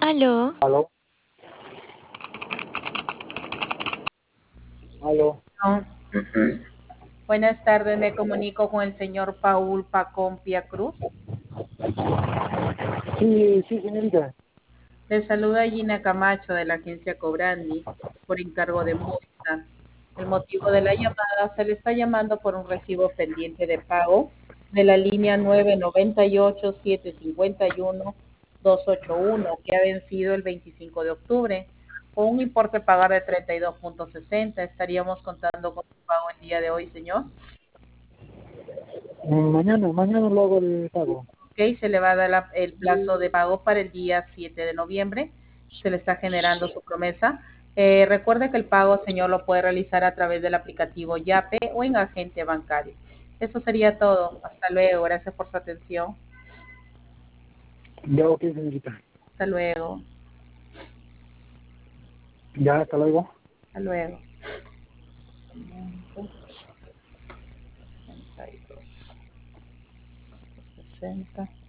Aló, Aló, aló. No. Buenas tardes, me comunico con el señor Paul Pacompia Cruz. Sí, sí, señorita. Le saluda Gina Camacho de la agencia Cobrandi por encargo de Movistar. El motivo de la llamada se le está llamando por un recibo pendiente de pago de la línea 998-751-281 que ha vencido el 25 de octubre con un importe a pagar de 32.60. Estaríamos contando con su pago el día de hoy, señor. Mañana lo hago el pago. Ok, se le va a dar el plazo de pago para el día 7 de noviembre. Se le está generando su promesa. Recuerde que el pago, señor, lo puede realizar a través del aplicativo Yape o en agente bancario. Eso sería todo. Hasta luego. Gracias por su atención. Ya, ok, señorita. Hasta luego. Ya, hasta luego. Hasta luego. 562, 60.